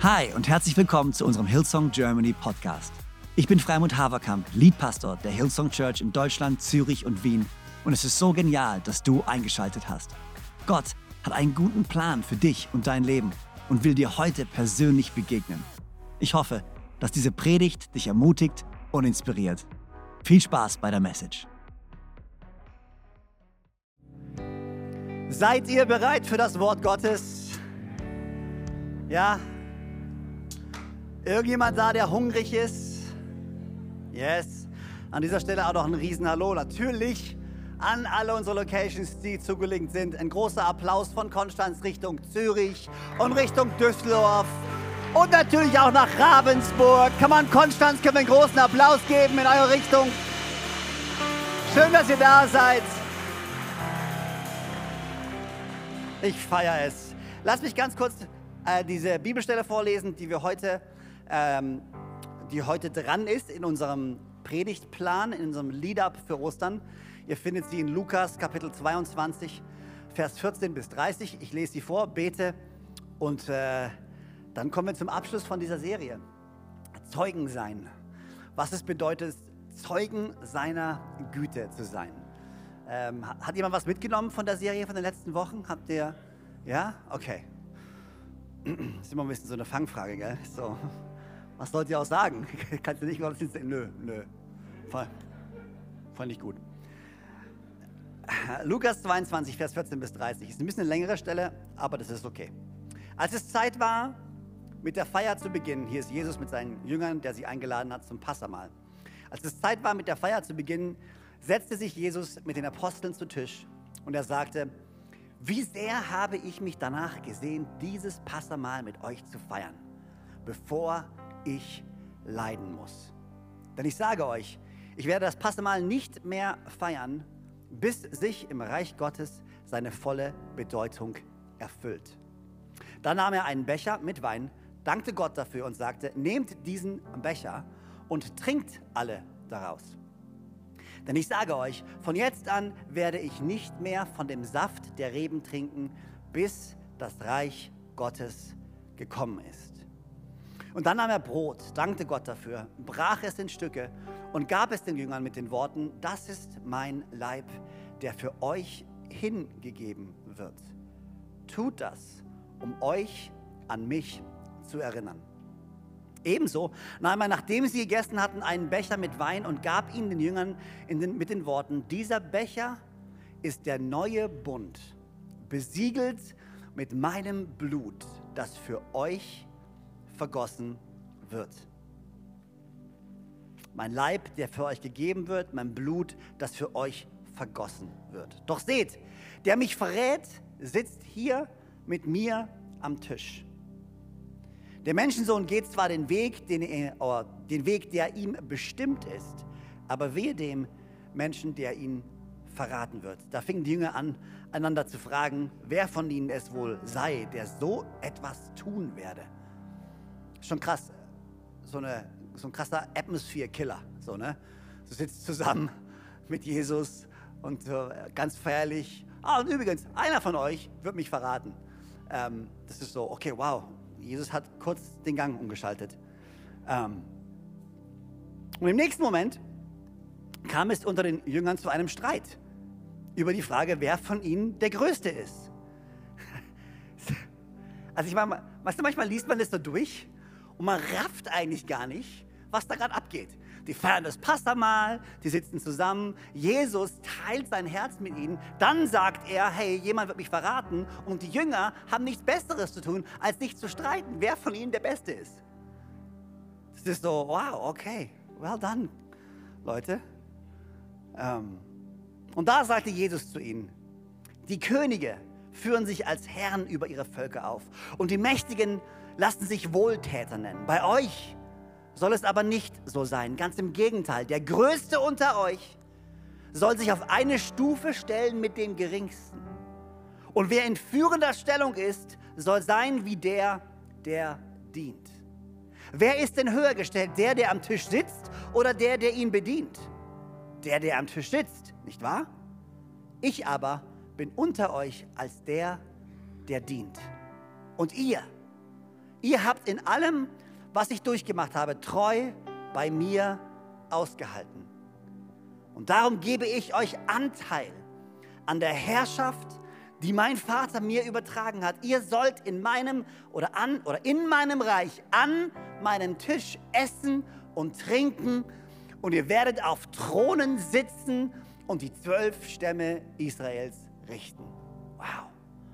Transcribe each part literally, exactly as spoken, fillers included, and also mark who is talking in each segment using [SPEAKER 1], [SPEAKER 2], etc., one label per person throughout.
[SPEAKER 1] Hi und herzlich willkommen zu unserem Hillsong Germany Podcast. Ich bin Freimund Haverkamp, Leadpastor der Hillsong Church in Deutschland, Zürich und Wien. Und es ist so genial, dass du eingeschaltet hast. Gott hat einen guten Plan für dich und dein Leben und will dir heute persönlich begegnen. Ich hoffe, dass diese Predigt dich ermutigt und inspiriert. Viel Spaß bei der Message.
[SPEAKER 2] Seid ihr bereit für das Wort Gottes? Ja? Irgendjemand da, der hungrig ist? Yes. An dieser Stelle auch noch ein Riesen-Hallo. Natürlich an alle unsere Locations, die zugelinkt sind. Ein großer Applaus von Konstanz Richtung Zürich und Richtung Düsseldorf. Und natürlich auch nach Ravensburg. Kann man Konstanz, können wir einen großen Applaus geben in eure Richtung. Schön, dass ihr da seid. Ich feiere es. Lass mich ganz kurz äh, diese Bibelstelle vorlesen, die wir heute, ähm, die heute dran ist in unserem Predigtplan, in unserem Lead-Up für Ostern. Ihr findet sie in Lukas Kapitel zweiundzwanzig, Vers vierzehn bis dreißig. Ich lese sie vor, bete und äh, dann kommen wir zum Abschluss von dieser Serie. Zeugen sein. Was es bedeutet, Zeugen seiner Güte zu sein. Ähm, hat jemand was mitgenommen von der Serie von den letzten Wochen? Habt ihr? Ja? Okay. Das ist immer ein bisschen so eine Fangfrage, gell? So. Was sollt ihr auch sagen? Kannst du nicht mal Nö, nö. Fand ich gut. Lukas zweiundzwanzig, Vers vierzehn bis dreißig. Ist ein bisschen eine längere Stelle, aber das ist okay. Als es Zeit war, mit der Feier zu beginnen, hier ist Jesus mit seinen Jüngern, der sie eingeladen hat zum Passamahl. Als es Zeit war, mit der Feier zu beginnen, setzte sich Jesus mit den Aposteln zu Tisch und er sagte: Wie sehr habe ich mich danach gesehen, dieses Passamahl mit euch zu feiern, bevor ich leiden muss. Denn ich sage euch, ich werde das Passamahl nicht mehr feiern, bis sich im Reich Gottes seine volle Bedeutung erfüllt. Dann nahm er einen Becher mit Wein, dankte Gott dafür und sagte: Nehmt diesen Becher und trinkt alle daraus. Denn ich sage euch, von jetzt an werde ich nicht mehr von dem Saft der Reben trinken, bis das Reich Gottes gekommen ist. Und dann nahm er Brot, dankte Gott dafür, brach es in Stücke und gab es den Jüngern mit den Worten: Das ist mein Leib, der für euch hingegeben wird. Tut das, um euch an mich zu erinnern. Ebenso nahm er, nachdem sie gegessen hatten, einen Becher mit Wein und gab ihn den Jüngern in den, mit den Worten: Dieser Becher ist der neue Bund, besiegelt mit meinem Blut, das für euch vergossen wird. Mein Leib, der für euch gegeben wird, mein Blut, das für euch vergossen wird. Doch seht, der mich verrät, sitzt hier mit mir am Tisch. Der Menschensohn geht zwar den Weg, den, er, den Weg, der ihm bestimmt ist, aber wehe dem Menschen, der ihn verraten wird. Da fingen die Jünger an, einander zu fragen, wer von ihnen es wohl sei, der so etwas tun werde. Schon krass, so, eine, so ein krasser Atmosphere-Killer. So, ne? Du sitzt zusammen mit Jesus und äh, ganz feierlich. Ah, und übrigens, einer von euch wird mich verraten. Ähm, das ist so, okay, wow. Jesus hat kurz den Gang umgeschaltet. Ähm und im nächsten Moment kam es unter den Jüngern zu einem Streit über die Frage, wer von ihnen der Größte ist. Also ich meine, weißt du, manchmal liest man das so durch und man rafft eigentlich gar nicht, was da gerade abgeht. Die feiern das Passamahl, die sitzen zusammen, Jesus teilt sein Herz mit ihnen, dann sagt er: Hey, jemand wird mich verraten, und die Jünger haben nichts Besseres zu tun, als sich zu streiten, wer von ihnen der Beste ist. Das ist so, wow, okay, well done, Leute. Ähm, und da sagte Jesus zu ihnen: Die Könige führen sich als Herren über ihre Völker auf und die Mächtigen lassen sich Wohltäter nennen. Bei euch soll es aber nicht so sein. Ganz im Gegenteil, der Größte unter euch soll sich auf eine Stufe stellen mit dem Geringsten. Und wer in führender Stellung ist, soll sein wie der, der dient. Wer ist denn höher gestellt? Der, der am Tisch sitzt, oder der, der ihn bedient? Der, der am Tisch sitzt, nicht wahr? Ich aber bin unter euch als der, der dient. Und ihr, Ihr habt in allem, was ich durchgemacht habe, treu bei mir ausgehalten. Und darum gebe ich euch Anteil an der Herrschaft, die mein Vater mir übertragen hat. Ihr sollt in meinem oder an oder in meinem Reich an meinem Tisch essen und trinken und ihr werdet auf Thronen sitzen und die zwölf Stämme Israels richten. Wow.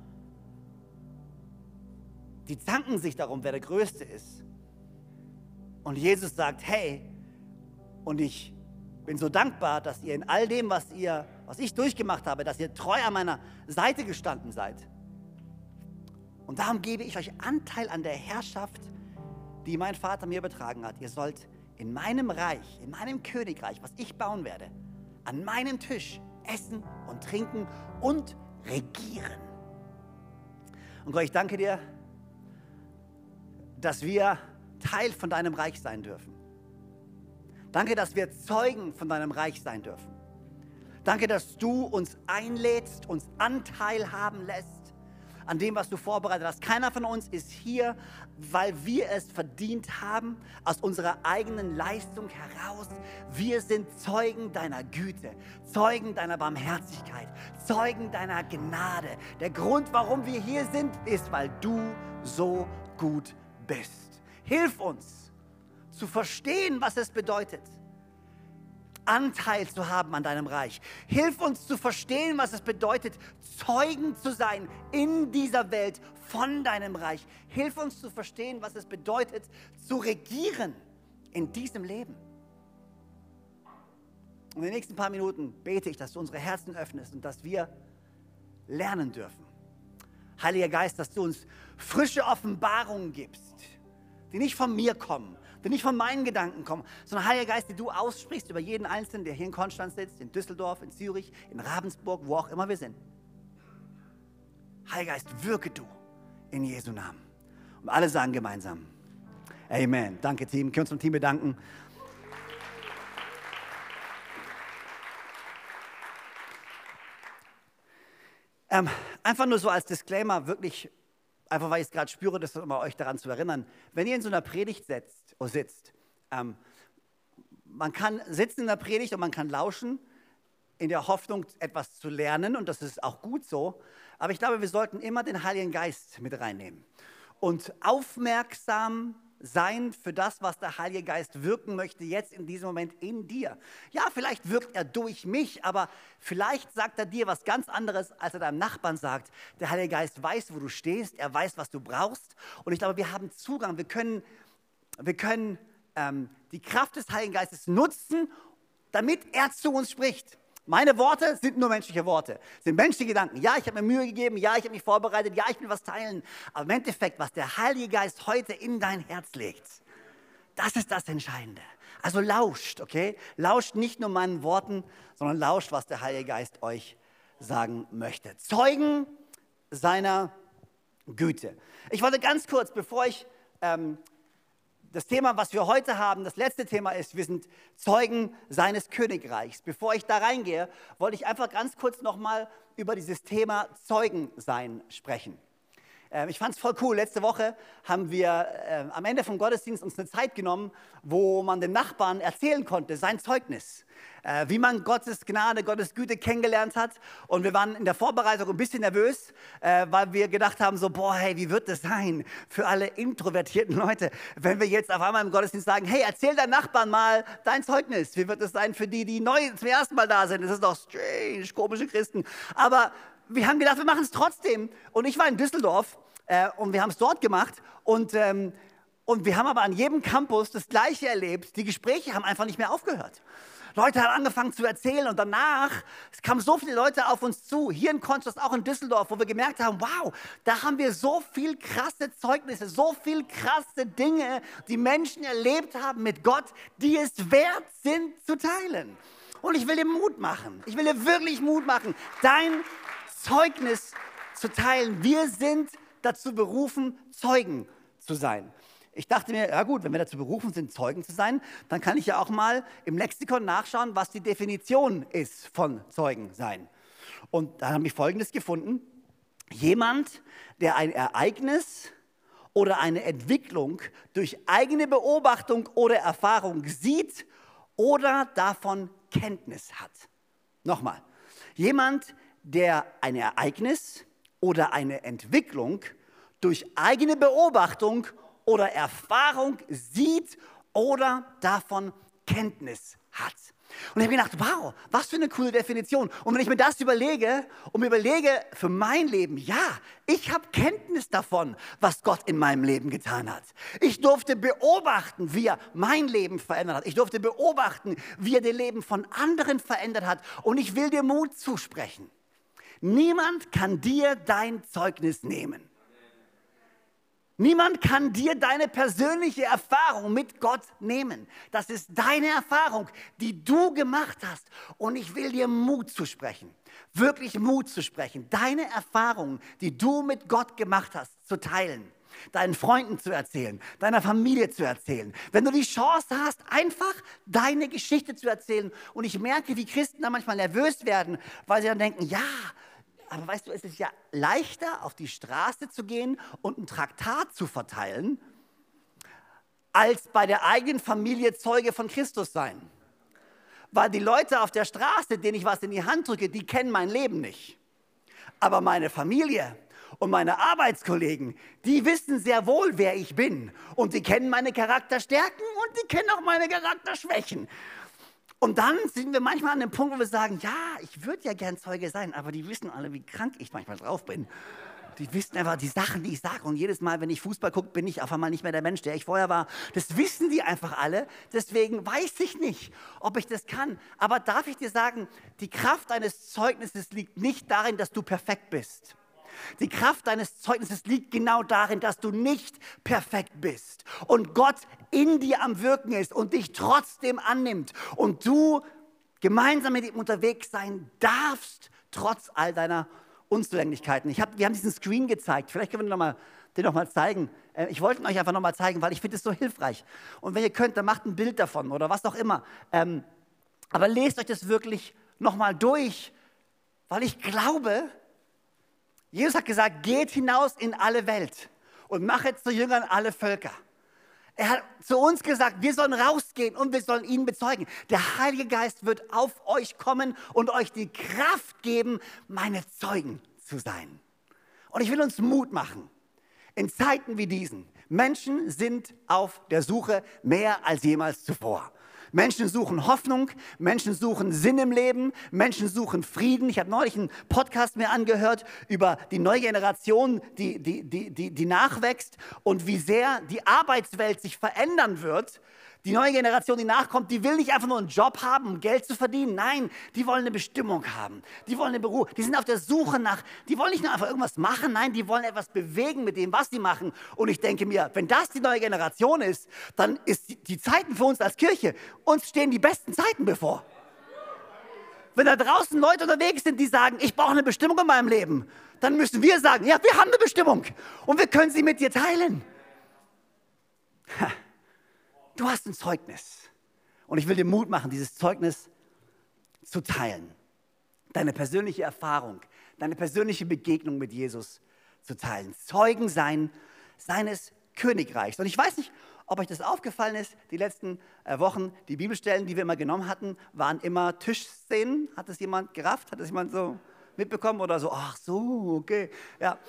[SPEAKER 2] Die zanken sich darum, wer der Größte ist. Und Jesus sagt, hey, und ich bin so dankbar, dass ihr in all dem, was ihr, was ich durchgemacht habe, dass ihr treu an meiner Seite gestanden seid. Und darum gebe ich euch Anteil an der Herrschaft, die mein Vater mir übertragen hat. Ihr sollt in meinem Reich, in meinem Königreich, was ich bauen werde, an meinem Tisch essen und trinken und regieren. Und Gott, ich danke dir, dass wir Teil von deinem Reich sein dürfen. Danke, dass wir Zeugen von deinem Reich sein dürfen. Danke, dass du uns einlädst, uns Anteil haben lässt an dem, was du vorbereitet hast. Keiner von uns ist hier, weil wir es verdient haben, aus unserer eigenen Leistung heraus. Wir sind Zeugen deiner Güte, Zeugen deiner Barmherzigkeit, Zeugen deiner Gnade. Der Grund, warum wir hier sind, ist, weil du so gut bist. Hilf uns zu verstehen, was es bedeutet, Anteil zu haben an deinem Reich. Hilf uns zu verstehen, was es bedeutet, Zeugen zu sein in dieser Welt von deinem Reich. Hilf uns zu verstehen, was es bedeutet, zu regieren in diesem Leben. Und in den nächsten paar Minuten bete ich, dass du unsere Herzen öffnest und dass wir lernen dürfen. Heiliger Geist, dass du uns frische Offenbarungen gibst, die nicht von mir kommen, die nicht von meinen Gedanken kommen, sondern Heiliger Geist, die du aussprichst über jeden Einzelnen, der hier in Konstanz sitzt, in Düsseldorf, in Zürich, in Ravensburg, wo auch immer wir sind. Heiliger Geist, wirke du in Jesu Namen. Und alle sagen gemeinsam, Amen. Danke, Team. Können wir uns zum Team bedanken. Ähm, einfach nur so als Disclaimer, wirklich, einfach weil ich es gerade spüre, das um euch daran zu erinnern. Wenn ihr in so einer Predigt sitzt, oh, sitzt ähm, man kann sitzen in der Predigt und man kann lauschen, in der Hoffnung, etwas zu lernen, und das ist auch gut so. Aber ich glaube, wir sollten immer den Heiligen Geist mit reinnehmen und aufmerksam sein für das, was der Heilige Geist wirken möchte, jetzt in diesem Moment in dir. Ja, vielleicht wirkt er durch mich, aber vielleicht sagt er dir was ganz anderes, als er deinem Nachbarn sagt. Der Heilige Geist weiß, wo du stehst, er weiß, was du brauchst. Und ich glaube, wir haben Zugang, wir können, wir können ähm, die Kraft des Heiligen Geistes nutzen, damit er zu uns spricht. Meine Worte sind nur menschliche Worte, sind menschliche Gedanken. Ja, ich habe mir Mühe gegeben, ja, ich habe mich vorbereitet, ja, ich will was teilen. Aber im Endeffekt, was der Heilige Geist heute in dein Herz legt, das ist das Entscheidende. Also lauscht, okay? Lauscht nicht nur meinen Worten, sondern lauscht, was der Heilige Geist euch sagen möchte. Zeugen seiner Güte. Ich wollte ganz kurz, bevor ich... Ähm, Das Thema, was wir heute haben, das letzte Thema ist, wir sind Zeugen seines Königreichs. Bevor ich da reingehe, wollte ich einfach ganz kurz nochmal über dieses Thema Zeugensein sprechen. Ähm, ich fand es voll cool. Letzte Woche haben wir äh, am Ende vom Gottesdienst uns eine Zeit genommen, wo man dem Nachbarn erzählen konnte, sein Zeugnis, äh, wie man Gottes Gnade, Gottes Güte kennengelernt hat. Und wir waren in der Vorbereitung ein bisschen nervös, äh, weil wir gedacht haben, so, boah, hey, wie wird das sein für alle introvertierten Leute, wenn wir jetzt auf einmal im Gottesdienst sagen, hey, erzähl deinem Nachbarn mal dein Zeugnis. Wie wird es sein für die, die neu zum ersten Mal da sind? Das ist doch strange, komische Christen. Aber wir haben gedacht, wir machen es trotzdem. Und ich war in Düsseldorf äh, und wir haben es dort gemacht. Und, ähm, und wir haben aber an jedem Campus das Gleiche erlebt. Die Gespräche haben einfach nicht mehr aufgehört. Leute haben angefangen zu erzählen und danach es kamen so viele Leute auf uns zu. Hier in Konstanz, auch in Düsseldorf, wo wir gemerkt haben, wow, da haben wir so viel krasse Zeugnisse, so viel krasse Dinge, die Menschen erlebt haben mit Gott, die es wert sind zu teilen. Und ich will dir Mut machen. Ich will dir wirklich Mut machen, dein Zeugnis zu teilen. Wir sind dazu berufen, Zeugen zu sein. Ich dachte mir, ja gut, wenn wir dazu berufen sind, Zeugen zu sein, dann kann ich ja auch mal im Lexikon nachschauen, was die Definition ist von Zeugen sein. Und da habe ich Folgendes gefunden. Jemand, der ein Ereignis oder eine Entwicklung durch eigene Beobachtung oder Erfahrung sieht oder davon Kenntnis hat. Nochmal, jemand, der ein Ereignis oder eine Entwicklung durch eigene Beobachtung oder Erfahrung sieht oder davon Kenntnis hat. Und ich habe gedacht, wow, was für eine coole Definition. Und wenn ich mir das überlege und mir überlege für mein Leben, ja, ich habe Kenntnis davon, was Gott in meinem Leben getan hat. Ich durfte beobachten, wie er mein Leben verändert hat. Ich durfte beobachten, wie er das Leben von anderen verändert hat. Und ich will dir Mut zusprechen. Niemand kann dir dein Zeugnis nehmen. Niemand kann dir deine persönliche Erfahrung mit Gott nehmen. Das ist deine Erfahrung, die du gemacht hast. Und ich will dir Mut zusprechen, wirklich Mut zu sprechen, deine Erfahrung, die du mit Gott gemacht hast, zu teilen, deinen Freunden zu erzählen, deiner Familie zu erzählen. Wenn du die Chance hast, einfach deine Geschichte zu erzählen. Und ich merke, wie Christen da manchmal nervös werden, weil sie dann denken, ja, aber weißt du, es ist ja leichter, auf die Straße zu gehen und ein Traktat zu verteilen, als bei der eigenen Familie Zeuge von Christus sein. Weil die Leute auf der Straße, denen ich was in die Hand drücke, die kennen mein Leben nicht. Aber meine Familie und meine Arbeitskollegen, die wissen sehr wohl, wer ich bin. Und die kennen meine Charakterstärken und die kennen auch meine Charakterschwächen. Und dann sind wir manchmal an dem Punkt, wo wir sagen, ja, ich würde ja gern Zeuge sein, aber die wissen alle, wie krank ich manchmal drauf bin. Die wissen einfach die Sachen, die ich sage. Und jedes Mal, wenn ich Fußball gucke, bin ich auf einmal nicht mehr der Mensch, der ich vorher war. Das wissen die einfach alle. Deswegen weiß ich nicht, ob ich das kann. Aber darf ich dir sagen, die Kraft eines Zeugnisses liegt nicht darin, dass du perfekt bist. Die Kraft deines Zeugnisses liegt genau darin, dass du nicht perfekt bist und Gott in dir am Wirken ist und dich trotzdem annimmt und du gemeinsam mit ihm unterwegs sein darfst, trotz all deiner Unzulänglichkeiten. Ich hab, wir haben diesen Screen gezeigt, vielleicht können wir noch mal, den noch mal zeigen. Ich wollte euch einfach noch mal zeigen, weil ich finde es so hilfreich. Und wenn ihr könnt, dann macht ein Bild davon oder was auch immer. Aber lest euch das wirklich noch mal durch, weil ich glaube, Jesus hat gesagt, geht hinaus in alle Welt und machet zu Jüngern alle Völker. Er hat zu uns gesagt, wir sollen rausgehen und wir sollen ihn bezeugen. Der Heilige Geist wird auf euch kommen und euch die Kraft geben, meine Zeugen zu sein. Und ich will uns Mut machen. In Zeiten wie diesen, Menschen sind auf der Suche mehr als jemals zuvor. Menschen suchen Hoffnung, Menschen suchen Sinn im Leben, Menschen suchen Frieden. Ich habe neulich einen Podcast mir angehört über die neue Generation, die, die, die, die, die nachwächst und wie sehr die Arbeitswelt sich verändern wird. Die neue Generation, die nachkommt, die will nicht einfach nur einen Job haben, um Geld zu verdienen. Nein, die wollen eine Bestimmung haben. Die wollen eine Berufung. Die sind auf der Suche nach, die wollen nicht nur einfach irgendwas machen. Nein, die wollen etwas bewegen mit dem, was sie machen. Und ich denke mir, wenn das die neue Generation ist, dann ist die, die Zeiten für uns als Kirche, uns stehen die besten Zeiten bevor. Wenn da draußen Leute unterwegs sind, die sagen, ich brauche eine Bestimmung in meinem Leben, dann müssen wir sagen, ja, wir haben eine Bestimmung und wir können sie mit dir teilen. Ha. Du hast ein Zeugnis und ich will dir Mut machen, dieses Zeugnis zu teilen. Deine persönliche Erfahrung, deine persönliche Begegnung mit Jesus zu teilen. Zeugen sein seines Königreichs. Und ich weiß nicht, ob euch das aufgefallen ist, die letzten äh, Wochen, die Bibelstellen, die wir immer genommen hatten, waren immer Tischszenen. Hat das jemand gerafft? Hat das jemand so mitbekommen oder so? Ach so, okay, ja.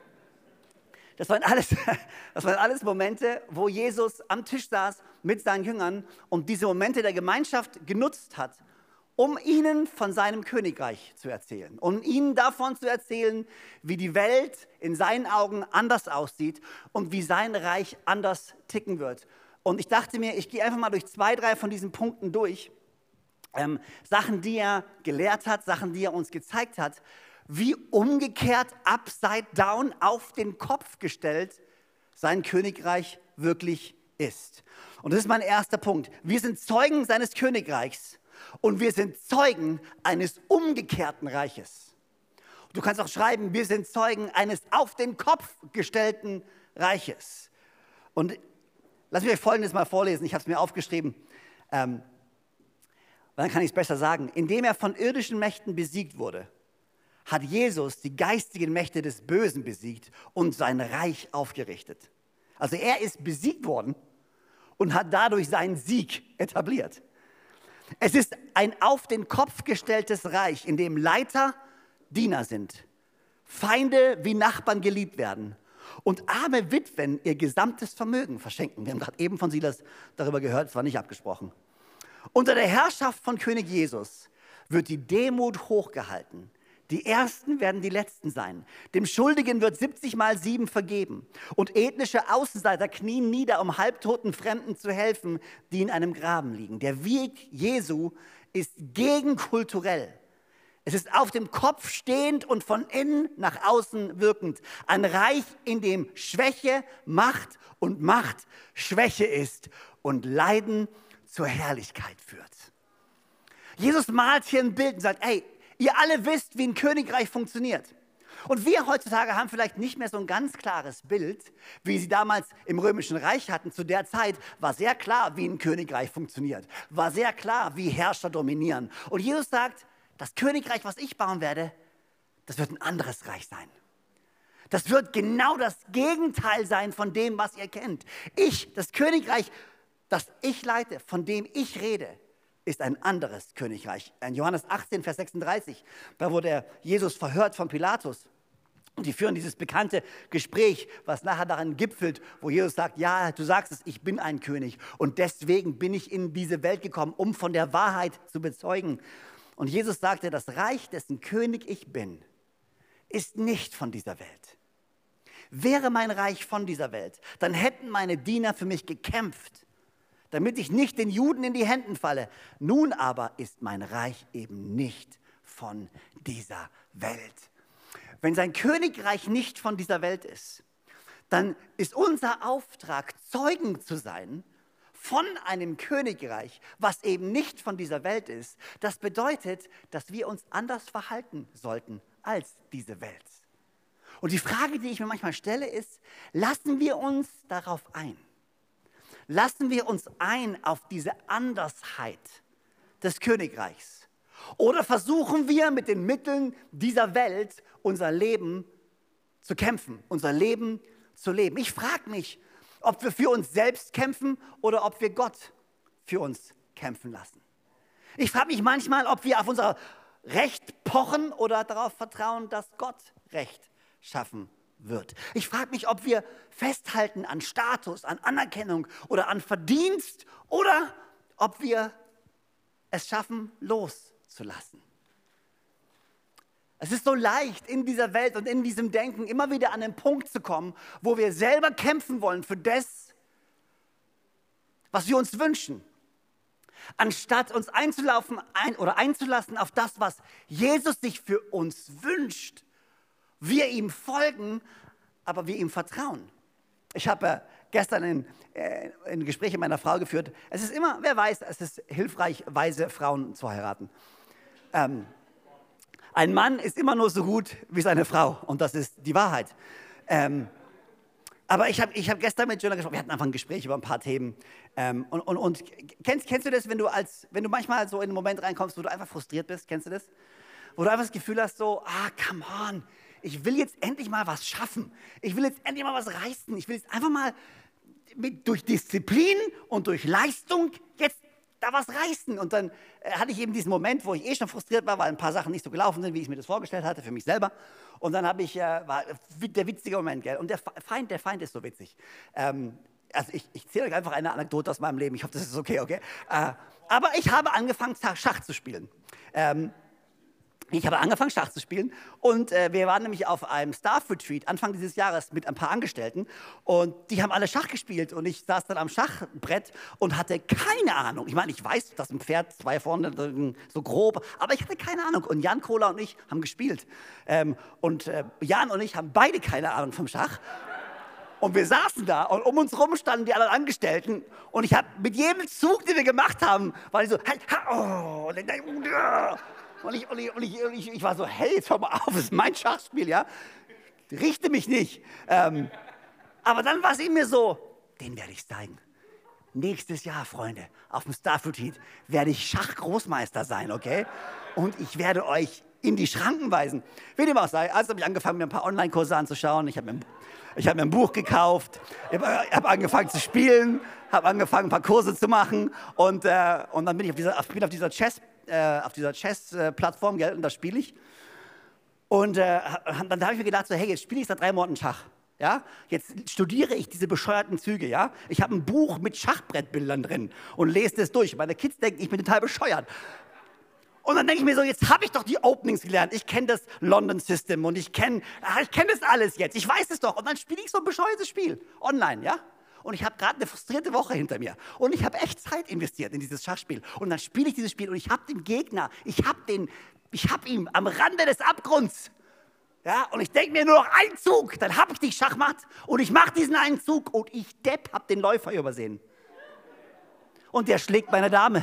[SPEAKER 2] Das waren, alles, das waren alles Momente, wo Jesus am Tisch saß mit seinen Jüngern und diese Momente der Gemeinschaft genutzt hat, um ihnen von seinem Königreich zu erzählen. Um ihnen davon zu erzählen, wie die Welt in seinen Augen anders aussieht und wie sein Reich anders ticken wird. Und ich dachte mir, ich gehe einfach mal durch zwei, drei von diesen Punkten durch. Ähm, Sachen, die er gelehrt hat, Sachen, die er uns gezeigt hat, wie umgekehrt, upside down, auf den Kopf gestellt sein Königreich wirklich ist. Und das ist mein erster Punkt. Wir sind Zeugen seines Königreichs und wir sind Zeugen eines umgekehrten Reiches. Du kannst auch schreiben, wir sind Zeugen eines auf den Kopf gestellten Reiches. Und lass mich euch Folgendes mal vorlesen, ich habe es mir aufgeschrieben, ähm, dann kann ich es besser sagen. Indem er von irdischen Mächten besiegt wurde, hat Jesus die geistigen Mächte des Bösen besiegt und sein Reich aufgerichtet. Also er ist besiegt worden und hat dadurch seinen Sieg etabliert. Es ist ein auf den Kopf gestelltes Reich, in dem Leiter Diener sind, Feinde wie Nachbarn geliebt werden und arme Witwen ihr gesamtes Vermögen verschenken. Wir haben gerade eben von Silas darüber gehört, es war nicht abgesprochen. Unter der Herrschaft von König Jesus wird die Demut hochgehalten. Die Ersten werden die Letzten sein. Dem Schuldigen wird siebzig mal sieben vergeben. Und ethnische Außenseiter knien nieder, um halbtoten Fremden zu helfen, die in einem Graben liegen. Der Weg Jesu ist gegenkulturell. Es ist auf dem Kopf stehend und von innen nach außen wirkend. Ein Reich, in dem Schwäche Macht und Macht Schwäche ist und Leiden zur Herrlichkeit führt. Jesus malt hier ein Bild und sagt, ey, ihr alle wisst, wie ein Königreich funktioniert. Und wir heutzutage haben vielleicht nicht mehr so ein ganz klares Bild, wie sie damals im Römischen Reich hatten. Zu der Zeit war sehr klar, wie ein Königreich funktioniert. War sehr klar, wie Herrscher dominieren. Und Jesus sagt, das Königreich, was ich bauen werde, das wird ein anderes Reich sein. Das wird genau das Gegenteil sein von dem, was ihr kennt. Ich, das Königreich, das ich leite, von dem ich rede, ist ein anderes Königreich. In Johannes achtzehn, Vers sechsunddreißig, da wurde Jesus verhört von Pilatus. Und die führen dieses bekannte Gespräch, was nachher daran gipfelt, wo Jesus sagt, ja, du sagst es, ich bin ein König. Und deswegen bin ich in diese Welt gekommen, um von der Wahrheit zu bezeugen. Und Jesus sagte, das Reich, dessen König ich bin, ist nicht von dieser Welt. Wäre mein Reich von dieser Welt, dann hätten meine Diener für mich gekämpft, damit ich nicht den Juden in die Händen falle. Nun aber ist mein Reich eben nicht von dieser Welt. Wenn sein Königreich nicht von dieser Welt ist, dann ist unser Auftrag, Zeugen zu sein von einem Königreich, was eben nicht von dieser Welt ist. Das bedeutet, dass wir uns anders verhalten sollten als diese Welt. Und die Frage, die ich mir manchmal stelle, ist, lassen wir uns darauf ein? Lassen wir uns ein auf diese Andersheit des Königreichs? Oder versuchen wir mit den Mitteln dieser Welt unser Leben zu kämpfen, unser Leben zu leben? Ich frage mich, ob wir für uns selbst kämpfen oder ob wir Gott für uns kämpfen lassen. Ich frage mich manchmal, ob wir auf unser Recht pochen oder darauf vertrauen, dass Gott Recht schaffen wird. Ich frage mich, ob wir festhalten an Status, an Anerkennung oder an Verdienst oder ob wir es schaffen, loszulassen. Es ist so leicht in dieser Welt und in diesem Denken immer wieder an den Punkt zu kommen, wo wir selber kämpfen wollen für das, was wir uns wünschen, anstatt uns einzulaufen ein, oder einzulassen auf das, was Jesus sich für uns wünscht. Wir ihm folgen, aber wir ihm vertrauen. Ich habe äh, gestern ein, äh, ein Gespräch mit meiner Frau geführt. Es ist immer, wer weiß, es ist hilfreich, weise Frauen zu heiraten. Ähm, ein Mann ist immer nur so gut wie seine Frau und das ist die Wahrheit. Ähm, aber ich habe ich hab gestern mit Jonah gesprochen, wir hatten einfach ein Gespräch über ein paar Themen. Ähm, und und, und kennst, kennst du das, wenn du, als, wenn du manchmal so in einen Moment reinkommst, wo du einfach frustriert bist? Kennst du das? Wo du einfach das Gefühl hast, so, ah, come on. Ich will jetzt endlich mal was schaffen. Ich will jetzt endlich mal was reißen. Ich will jetzt einfach mal mit, durch Disziplin und durch Leistung jetzt da was reißen. Und dann äh, hatte ich eben diesen Moment, wo ich eh schon frustriert war, weil ein paar Sachen nicht so gelaufen sind, wie ich mir das vorgestellt hatte, für mich selber. Und dann habe ich, äh, war der witzige Moment, gell? Und der Feind, der Feind ist so witzig. Ähm, also ich, ich zähle euch einfach eine Anekdote aus meinem Leben. Ich hoffe, das ist okay, okay? Äh, aber ich habe angefangen, Schach zu spielen. Ähm, Ich habe angefangen, Schach zu spielen und äh, wir waren nämlich auf einem Staff-Retreat Anfang dieses Jahres mit ein paar Angestellten und die haben alle Schach gespielt und ich saß dann am Schachbrett und hatte keine Ahnung. Ich meine, ich weiß, dass ein Pferd zwei vorne so grob, aber ich hatte keine Ahnung. Und Jan Kohler und ich haben gespielt ähm, und äh, Jan und ich haben beide keine Ahnung vom Schach. Und wir saßen da und um uns rum standen die anderen Angestellten und ich habe mit jedem Zug, den wir gemacht haben, war ich so, hey, ha, oh, Und, ich, und, ich, und, ich, und ich, ich war so, hey, jetzt hör mal auf, das ist mein Schachspiel, ja? Richte mich nicht. Ähm, aber dann war es in mir so, den werde ich zeigen. Nächstes Jahr, Freunde, auf dem Staff-Retreat werde ich Schachgroßmeister sein, okay? Und ich werde euch in die Schranken weisen. Wie dem auch sei, also habe ich angefangen, mir ein paar Online-Kurse anzuschauen. Ich habe mir, hab mir ein Buch gekauft, ich habe hab angefangen zu spielen, habe angefangen, ein paar Kurse zu machen. Und, äh, und dann bin ich auf dieser, bin auf dieser Chess, äh, auf dieser Chess-Plattform, äh, und da spiele ich. Und äh, dann habe ich mir gedacht, so, hey, jetzt spiele ich seit drei Monaten Schach. Ja? Jetzt studiere ich diese bescheuerten Züge. Ja? Ich habe ein Buch mit Schachbrettbildern drin und lese das durch. Meine Kids denken, ich bin total bescheuert. Und dann denke ich mir so, jetzt habe ich doch die Openings gelernt. Ich kenne das London System und ich kenne ich kenn das alles jetzt. Ich weiß es doch. Und dann spiele ich so ein bescheuertes Spiel online. Ja? Und ich habe gerade eine frustrierte Woche hinter mir. Und ich habe echt Zeit investiert in dieses Schachspiel. Und dann spiele ich dieses Spiel und ich habe den Gegner, ich habe den, ich habe ihn am Rande des Abgrunds. Ja, und ich denke mir nur noch einen Zug, dann habe ich die Schachmatt und ich mache diesen einen Zug und ich Depp habe den Läufer übersehen. Und der schlägt meine Dame.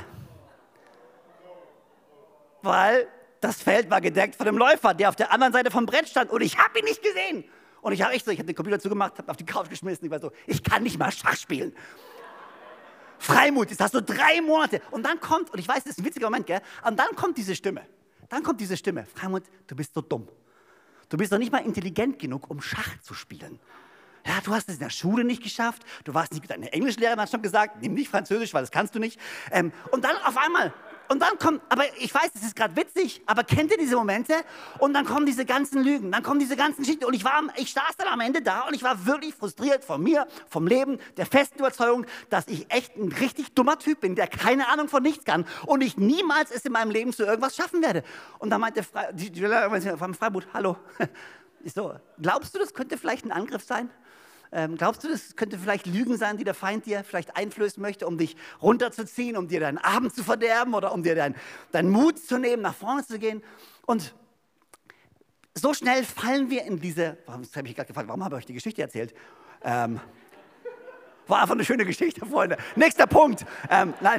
[SPEAKER 2] Weil das Feld war gedeckt von dem Läufer, der auf der anderen Seite vom Brett stand und ich habe ihn nicht gesehen. Und ich habe echt so, ich habe den Computer zugemacht, habe auf die Couch geschmissen, ich war so, ich kann nicht mal Schach spielen. Freimut, das hast du drei Monate. Und dann kommt, und ich weiß, das ist ein witziger Moment, gell? Und dann kommt diese Stimme. Dann kommt diese Stimme. Freimut, du bist so dumm. Du bist doch nicht mal intelligent genug, um Schach zu spielen. Ja, du hast es in der Schule nicht geschafft. Du warst nicht, deine Englischlehrerin hat schon gesagt, nimm nicht Französisch, weil das kannst du nicht. Ähm, und dann auf einmal, und dann kommt, aber ich weiß, es ist gerade witzig, aber kennt ihr diese Momente? Und dann kommen diese ganzen Lügen, dann kommen diese ganzen Geschichten. Und ich war, ich saß dann am Ende da und ich war wirklich frustriert von mir, vom Leben, der festen Überzeugung, dass ich echt ein richtig dummer Typ bin, der keine Ahnung von nichts kann und ich niemals es in meinem Leben zu irgendwas schaffen werde. Und dann meinte Fre die, die vom Freibad, hallo, ich so, glaubst du, das könnte vielleicht ein Angriff sein? Ähm, glaubst du, das könnte vielleicht Lügen sein, die der Feind dir vielleicht einflößen möchte, um dich runterzuziehen, um dir deinen Abend zu verderben oder um dir deinen dein Mut zu nehmen, nach vorne zu gehen? Und so schnell fallen wir in diese, warum habe ich mich gerade gefragt, warum habe ich euch die Geschichte erzählt? Ähm, war einfach eine schöne Geschichte, Freunde. Nächster Punkt. Ähm, nein.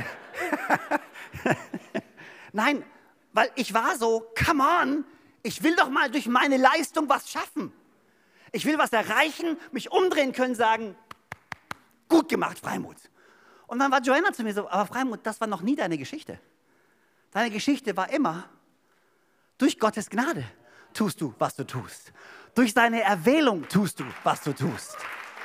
[SPEAKER 2] Nein, weil ich war so, come on, ich will doch mal durch meine Leistung was schaffen. Ich will was erreichen, mich umdrehen können, sagen, gut gemacht, Freimut. Und dann war Joanna zu mir so, aber Freimut, das war noch nie deine Geschichte. Deine Geschichte war immer, durch Gottes Gnade tust du, was du tust. Durch seine Erwählung tust du, was du tust.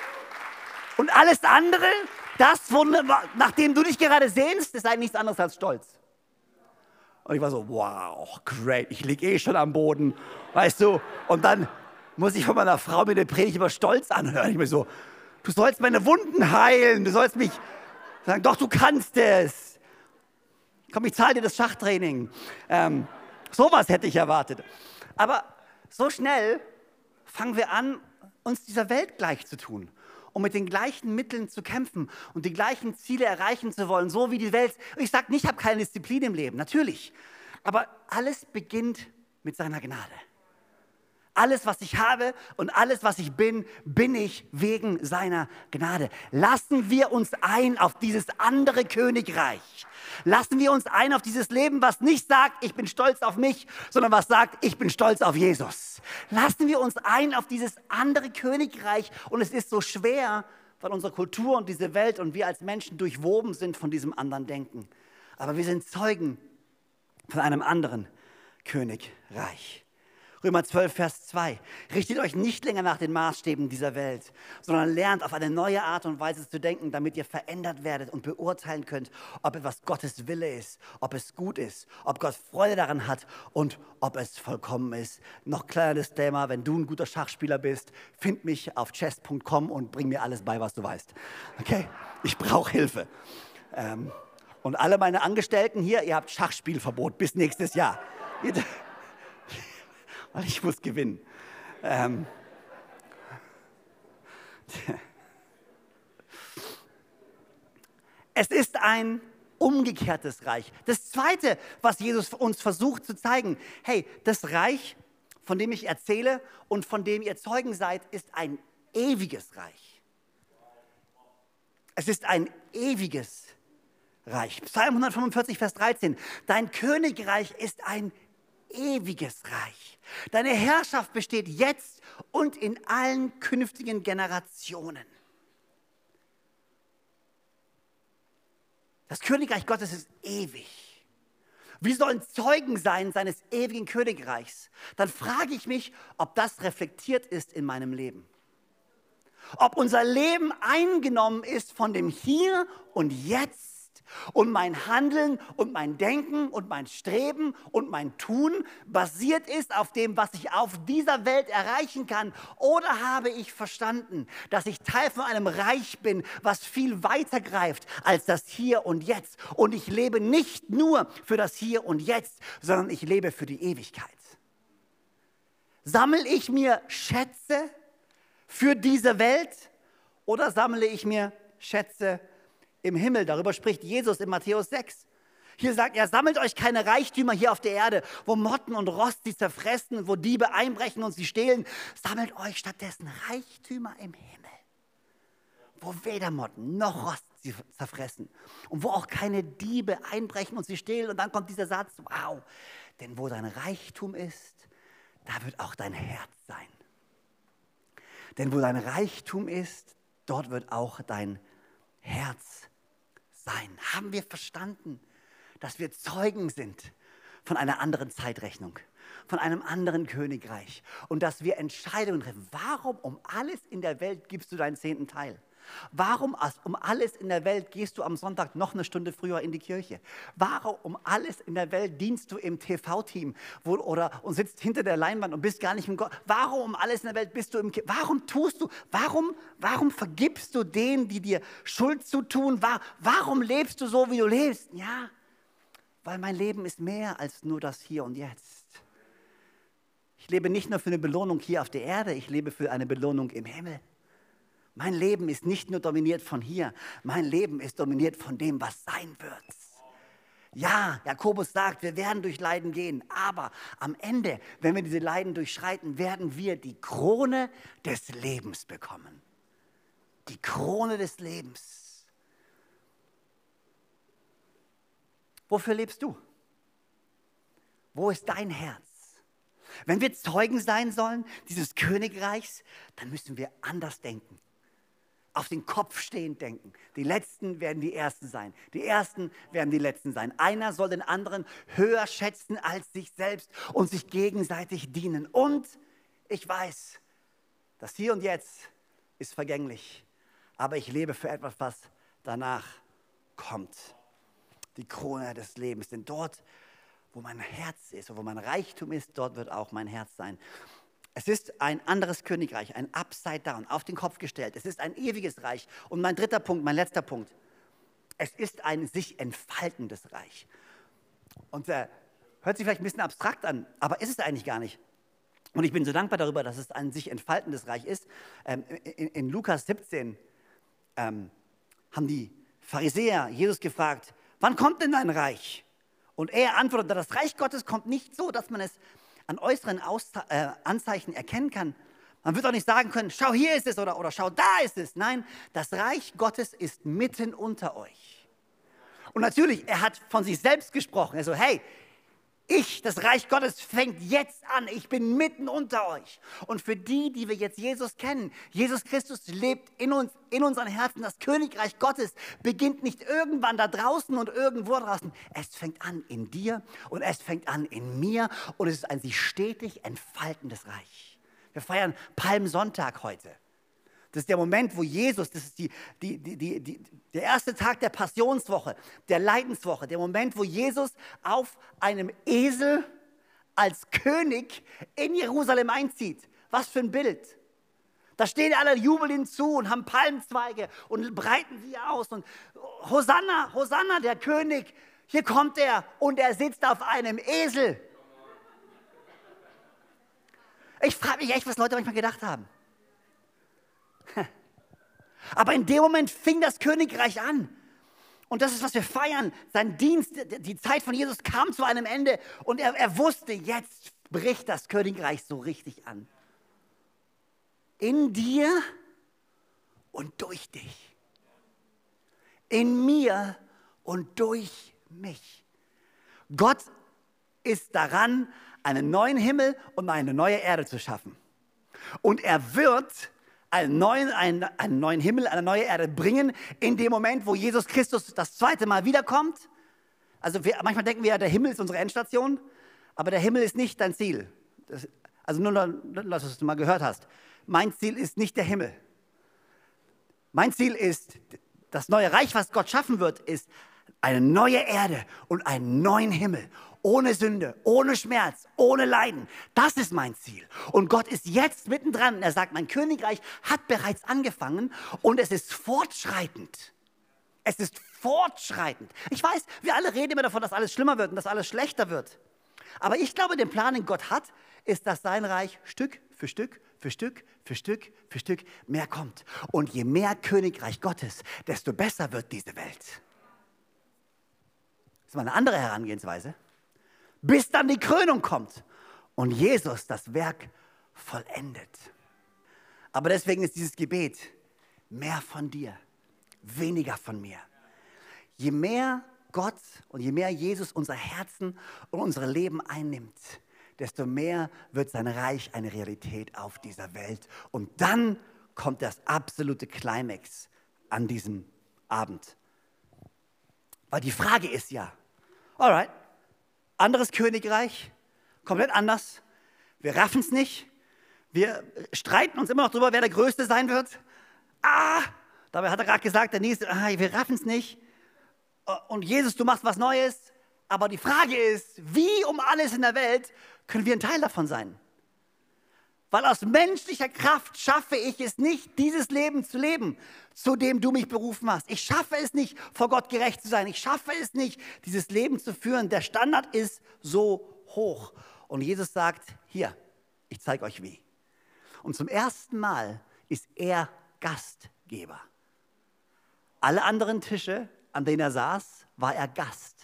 [SPEAKER 2] Und alles andere, das, nachdem du dich gerade sehnst, ist eigentlich nichts anderes als Stolz. Und ich war so, wow, great, ich liege eh schon am Boden, weißt du. Und dann muss ich von meiner Frau mir eine Predigt über Stolz anhören. Ich bin so, du sollst meine Wunden heilen, du sollst mich sagen, doch, du kannst es. Komm, ich zahle dir das Schachtraining. Ähm, sowas hätte ich erwartet. Aber so schnell fangen wir an, uns dieser Welt gleich zu tun, um mit den gleichen Mitteln zu kämpfen und die gleichen Ziele erreichen zu wollen, so wie die Welt. Ich sage nicht, ich habe keine Disziplin im Leben, natürlich. Aber alles beginnt mit seiner Gnade. Alles, was ich habe und alles, was ich bin, bin ich wegen seiner Gnade. Lassen wir uns ein auf dieses andere Königreich. Lassen wir uns ein auf dieses Leben, was nicht sagt, ich bin stolz auf mich, sondern was sagt, ich bin stolz auf Jesus. Lassen wir uns ein auf dieses andere Königreich. Und es ist so schwer, weil unsere Kultur und diese Welt und wir als Menschen durchwoben sind von diesem anderen Denken. Aber wir sind Zeugen von einem anderen Königreich. Römer zwölf, Vers zwei. Richtet euch nicht länger nach den Maßstäben dieser Welt, sondern lernt auf eine neue Art und Weise zu denken, damit ihr verändert werdet und beurteilen könnt, ob etwas Gottes Wille ist, ob es gut ist, ob Gott Freude daran hat und ob es vollkommen ist. Noch kleiner Disclaimer, wenn du ein guter Schachspieler bist, find mich auf chess punkt com und bring mir alles bei, was du weißt. Okay? Ich brauche Hilfe. Ähm, und alle meine Angestellten hier, ihr habt Schachspielverbot bis nächstes Jahr. Weil ich muss gewinnen. Ähm. Es ist ein umgekehrtes Reich. Das Zweite, was Jesus uns versucht zu zeigen, hey, das Reich, von dem ich erzähle und von dem ihr Zeugen seid, ist ein ewiges Reich. Es ist ein ewiges Reich. Psalm hundertfünfundvierzig, Vers dreizehn. Dein Königreich ist ein ewiges Reich. Deine Herrschaft besteht jetzt und in allen künftigen Generationen. Das Königreich Gottes ist ewig. Wir sollen Zeugen sein seines ewigen Königreichs. Dann frage ich mich, ob das reflektiert ist in meinem Leben. Ob unser Leben eingenommen ist von dem Hier und Jetzt und mein Handeln und mein Denken und mein Streben und mein Tun basiert ist auf dem, was ich auf dieser Welt erreichen kann. Oder habe ich verstanden, dass ich Teil von einem Reich bin, was viel weiter greift als das Hier und Jetzt. Und ich lebe nicht nur für das Hier und Jetzt, sondern ich lebe für die Ewigkeit. Sammle ich mir Schätze für diese Welt oder sammle ich mir Schätze im Himmel? Darüber spricht Jesus in Matthäus sechs. Hier sagt er, sammelt euch keine Reichtümer hier auf der Erde, wo Motten und Rost sie zerfressen und wo Diebe einbrechen und sie stehlen. Sammelt euch stattdessen Reichtümer im Himmel, wo weder Motten noch Rost sie zerfressen und wo auch keine Diebe einbrechen und sie stehlen. Und dann kommt dieser Satz, wow, denn wo dein Reichtum ist, da wird auch dein Herz sein. Denn wo dein Reichtum ist, dort wird auch dein Herz sein. Haben wir verstanden, dass wir Zeugen sind von einer anderen Zeitrechnung, von einem anderen Königreich und dass wir Entscheidungen treffen? Warum um alles in der Welt gibst du deinen zehnten Teil? Warum um alles in der Welt gehst du am Sonntag noch eine Stunde früher in die Kirche? Warum um alles in der Welt dienst du im T V-Team wo, oder und sitzt hinter der Leinwand und bist gar nicht im Gott? Warum um alles in der Welt bist du im Ki- Warum tust du? Warum, warum vergibst du denen, die dir Schuld zutun? War, warum lebst du so, wie du lebst? Ja, weil mein Leben ist mehr als nur das Hier und Jetzt. Ich lebe nicht nur für eine Belohnung hier auf der Erde, ich lebe für eine Belohnung im Himmel. Mein Leben ist nicht nur dominiert von hier, mein Leben ist dominiert von dem, was sein wird. Ja, Jakobus sagt, wir werden durch Leiden gehen, aber am Ende, wenn wir diese Leiden durchschreiten, werden wir die Krone des Lebens bekommen. Die Krone des Lebens. Wofür lebst du? Wo ist dein Herz? Wenn wir Zeugen sein sollen dieses Königreichs, dann müssen wir anders denken. Auf den Kopf stehend denken. Die Letzten werden die Ersten sein. Die Ersten werden die Letzten sein. Einer soll den anderen höher schätzen als sich selbst und sich gegenseitig dienen. Und ich weiß, das Hier und Jetzt ist vergänglich. Aber ich lebe für etwas, was danach kommt. Die Krone des Lebens. Denn dort, wo mein Herz ist und wo mein Reichtum ist, dort wird auch mein Herz sein. Es ist ein anderes Königreich, ein Upside Down, auf den Kopf gestellt. Es ist ein ewiges Reich. Und mein dritter Punkt, mein letzter Punkt. Es ist ein sich entfaltendes Reich. Und äh, hört sich vielleicht ein bisschen abstrakt an, aber ist es eigentlich gar nicht. Und ich bin so dankbar darüber, dass es ein sich entfaltendes Reich ist. Ähm, in, in Lukas siebzehn ähm, haben die Pharisäer Jesus gefragt, wann kommt denn dein Reich? Und er antwortete, das Reich Gottes kommt nicht so, dass man es an äußeren Austa- äh, Anzeichen erkennen kann. Man wird auch nicht sagen können, schau, hier ist es oder, oder schau, da ist es. Nein, das Reich Gottes ist mitten unter euch. Und natürlich, er hat von sich selbst gesprochen. Er so, hey, ich, das Reich Gottes fängt jetzt an. Ich bin mitten unter euch. Und für die, die wir jetzt Jesus kennen, Jesus Christus lebt in uns, in unseren Herzen. Das Königreich Gottes beginnt nicht irgendwann da draußen und irgendwo draußen. Es fängt an in dir und es fängt an in mir. Und es ist ein sich stetig entfaltendes Reich. Wir feiern Palmsonntag heute. Das ist der Moment, wo Jesus, das ist die, die, die, die, die, der erste Tag der Passionswoche, der Leidenswoche, der Moment, wo Jesus auf einem Esel als König in Jerusalem einzieht. Was für ein Bild. Da stehen alle, jubeln ihm zu und haben Palmzweige und breiten sie aus. Und Hosanna, Hosanna, der König, hier kommt er und er sitzt auf einem Esel. Ich frage mich echt, was Leute manchmal gedacht haben. Aber in dem Moment fing das Königreich an. Und das ist, was wir feiern. Sein Dienst, die Zeit von Jesus kam zu einem Ende. Und er, er wusste, jetzt bricht das Königreich so richtig an. In dir und durch dich. In mir und durch mich. Gott ist daran, einen neuen Himmel und eine neue Erde zu schaffen. Und er wird einen neuen, einen, einen neuen Himmel, eine neue Erde bringen, in dem Moment, wo Jesus Christus das zweite Mal wiederkommt, Also wir, manchmal denken wir ja, der Himmel ist unsere Endstation, aber der Himmel ist nicht dein Ziel. Das, also nur, dass du es mal gehört hast. Mein Ziel ist nicht der Himmel. Mein Ziel ist, das neue Reich, was Gott schaffen wird, ist eine neue Erde und einen neuen Himmel. Ohne Sünde, ohne Schmerz, ohne Leiden. Das ist mein Ziel. Und Gott ist jetzt mittendran. Und er sagt, mein Königreich hat bereits angefangen und es ist fortschreitend. Es ist fortschreitend. Ich weiß, wir alle reden immer davon, dass alles schlimmer wird und dass alles schlechter wird. Aber ich glaube, den Plan, den Gott hat, ist, dass sein Reich Stück für Stück, für Stück, für Stück, für Stück mehr kommt. Und je mehr Königreich Gottes, desto besser wird diese Welt. Das ist mal eine andere Herangehensweise. Bis dann die Krönung kommt und Jesus das Werk vollendet. Aber deswegen ist dieses Gebet mehr von dir, weniger von mir. Je mehr Gott und je mehr Jesus unser Herzen und unser Leben einnimmt, desto mehr wird sein Reich eine Realität auf dieser Welt. Und dann kommt das absolute Climax an diesem Abend. Weil die Frage ist ja, alright, anderes Königreich, komplett anders. Wir raffen es nicht. Wir streiten uns immer noch darüber, wer der Größte sein wird. Ah, dabei hat er gerade gesagt, der Nächste, ah, wir raffen es nicht. Und Jesus, du machst was Neues. Aber die Frage ist, wie um alles in der Welt können wir ein Teil davon sein? Weil aus menschlicher Kraft schaffe ich es nicht, dieses Leben zu leben, zu dem du mich berufen hast. Ich schaffe es nicht, vor Gott gerecht zu sein. Ich schaffe es nicht, dieses Leben zu führen. Der Standard ist so hoch. Und Jesus sagt, hier, ich zeige euch wie. Und zum ersten Mal ist er Gastgeber. Alle anderen Tische, an denen er saß, war er Gast.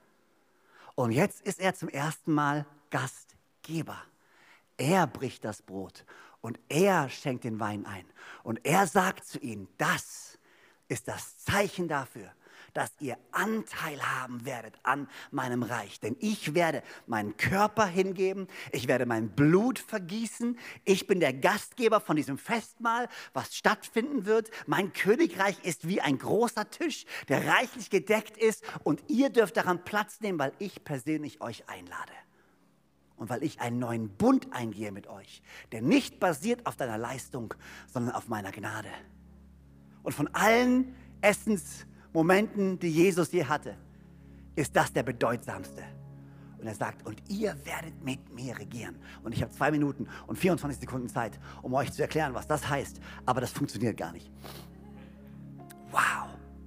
[SPEAKER 2] Und jetzt ist er zum ersten Mal Gastgeber. Er bricht das Brot und er schenkt den Wein ein. Und er sagt zu ihnen, das ist das Zeichen dafür, dass ihr Anteil haben werdet an meinem Reich. Denn ich werde meinen Körper hingeben, ich werde mein Blut vergießen. Ich bin der Gastgeber von diesem Festmahl, was stattfinden wird. Mein Königreich ist wie ein großer Tisch, der reichlich gedeckt ist. Und ihr dürft daran Platz nehmen, weil ich persönlich euch einlade. Und weil ich einen neuen Bund eingehe mit euch, der nicht basiert auf deiner Leistung, sondern auf meiner Gnade. Und von allen Essensmomenten, die Jesus je hatte, ist das der bedeutsamste. Und er sagt, und ihr werdet mit mir regieren. Und ich habe zwei Minuten und vierundzwanzig Sekunden Zeit, um euch zu erklären, was das heißt. Aber das funktioniert gar nicht. Wow.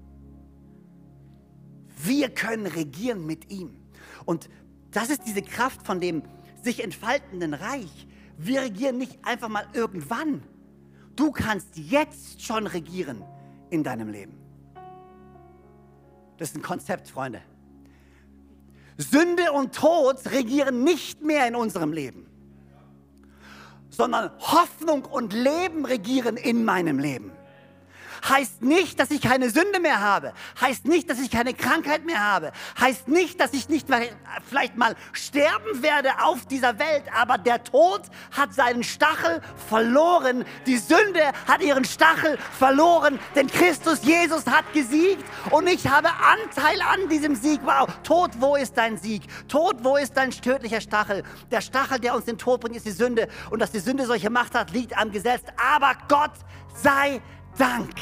[SPEAKER 2] Wir können regieren mit ihm. Und das ist diese Kraft von dem sich entfaltenden Reich. Wir regieren nicht einfach mal irgendwann. Du kannst jetzt schon regieren in deinem Leben. Das ist ein Konzept, Freunde. Sünde und Tod regieren nicht mehr in unserem Leben, sondern Hoffnung und Leben regieren in meinem Leben. Heißt nicht, dass ich keine Sünde mehr habe. Heißt nicht, dass ich keine Krankheit mehr habe. Heißt nicht, dass ich nicht vielleicht mal sterben werde auf dieser Welt. Aber der Tod hat seinen Stachel verloren. Die Sünde hat ihren Stachel verloren. Denn Christus Jesus hat gesiegt. Und ich habe Anteil an diesem Sieg. Wow, Tod, wo ist dein Sieg? Tod, wo ist dein tödlicher Stachel? Der Stachel, der uns den Tod bringt, ist die Sünde. Und dass die Sünde solche Macht hat, liegt am Gesetz. Aber Gott sei Dank.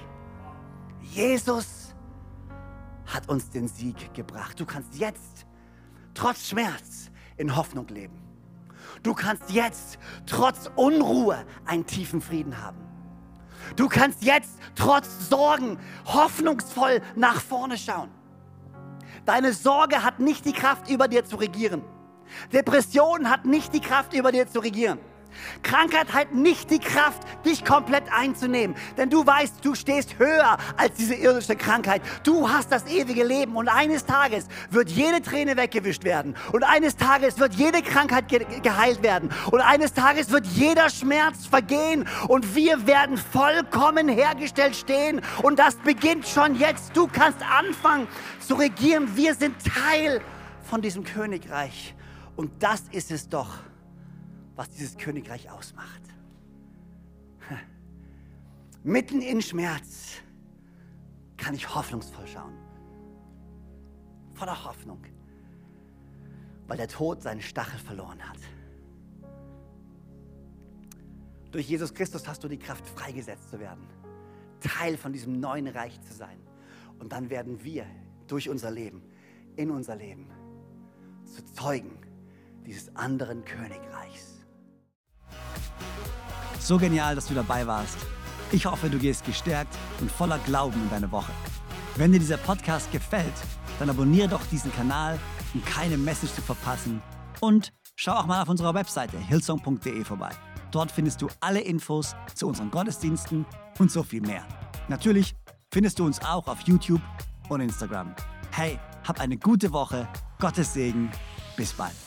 [SPEAKER 2] Jesus hat uns den Sieg gebracht. Du kannst jetzt trotz Schmerz in Hoffnung leben. Du kannst jetzt trotz Unruhe einen tiefen Frieden haben. Du kannst jetzt trotz Sorgen hoffnungsvoll nach vorne schauen. Deine Sorge hat nicht die Kraft, über dir zu regieren. Depression hat nicht die Kraft, über dir zu regieren. Krankheit hat nicht die Kraft, dich komplett einzunehmen. Denn du weißt, du stehst höher als diese irdische Krankheit. Du hast das ewige Leben und eines Tages wird jede Träne weggewischt werden. Und eines Tages wird jede Krankheit ge- geheilt werden. Und eines Tages wird jeder Schmerz vergehen. Und wir werden vollkommen hergestellt stehen. Und das beginnt schon jetzt. Du kannst anfangen zu regieren. Wir sind Teil von diesem Königreich. Und das ist es doch, was dieses Königreich ausmacht. Mitten in Schmerz kann ich hoffnungsvoll schauen. voller Hoffnung, weil der Tod seinen Stachel verloren hat. Durch Jesus Christus hast du die Kraft, freigesetzt zu werden, Teil von diesem neuen Reich zu sein. Und dann werden wir durch unser Leben, in unser Leben, zu Zeugen dieses anderen Königreichs.
[SPEAKER 1] So genial, dass du dabei warst. Ich hoffe, du gehst gestärkt und voller Glauben in deine Woche. Wenn dir dieser Podcast gefällt, dann abonniere doch diesen Kanal, um keine Message zu verpassen. Und schau auch mal auf unserer Webseite hillsong punkt de vorbei. Dort findest du alle Infos zu unseren Gottesdiensten und so viel mehr. Natürlich findest du uns auch auf YouTube und Instagram. Hey, hab eine gute Woche, Gottes Segen, bis bald.